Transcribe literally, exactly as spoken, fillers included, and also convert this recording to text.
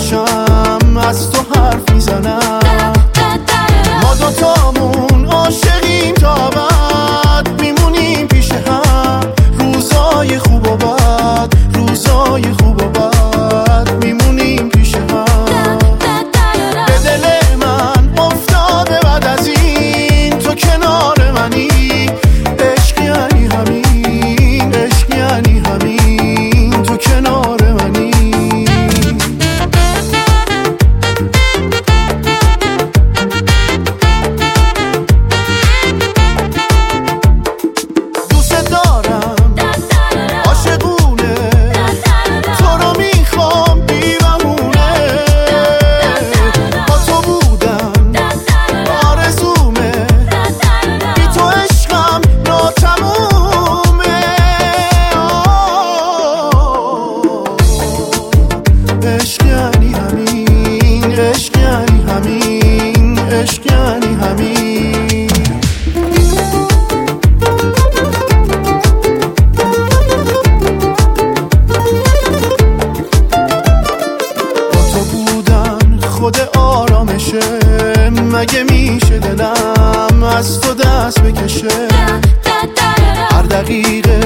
باشم از تو حرف میزنم. ما دوتامون عاشقیم تا ابد میمونیم پیش هم، روزای خوب و بد، روزای خوب و بد میمونیم پیش هم. به دل من افتاده بعد از این تو کنار منی، عشق یعنی همین، عشق یعنی همین، تو کنار منی. عشق یعنی همین، عشق یعنی همین، عشق یعنی همین. با تو بودن خود آرامشه، مگه میشه دلم از تو دست بکشه؟ هر دقیقه